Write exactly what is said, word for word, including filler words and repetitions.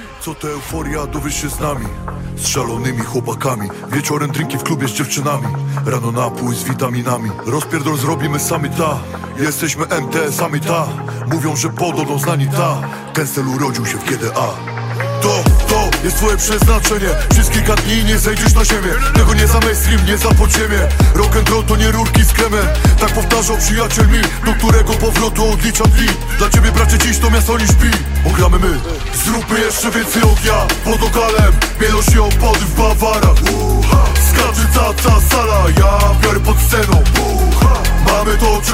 Co to euforia, dowiesz się z nami, z szalonymi chłopakami. Wieczorem drinki w klubie z dziewczynami, rano napój z witaminami. Rozpierdol zrobimy sami ta, jesteśmy M T S-ami ta. Mówią, że podobno znani ta, ten styl urodził się w G D A. To, to jest twoje przeznaczenie. Przez kilka dni nie zejdziesz na ziemię. Tego nie za mainstream, nie za podziemie. Rock'n'roll to nie rurki z kremem. Tak powtarzał przyjaciel mi, do którego powrotu odliczam dni. Dla ciebie bracie dziś to miasto nie śpi. Ogramy my, zróbmy jeszcze więcej ognia. Pod okalem, bielą się opady w Bawarach. Skaczy cała ta sala, ja biorę pod sceną. Mamy to,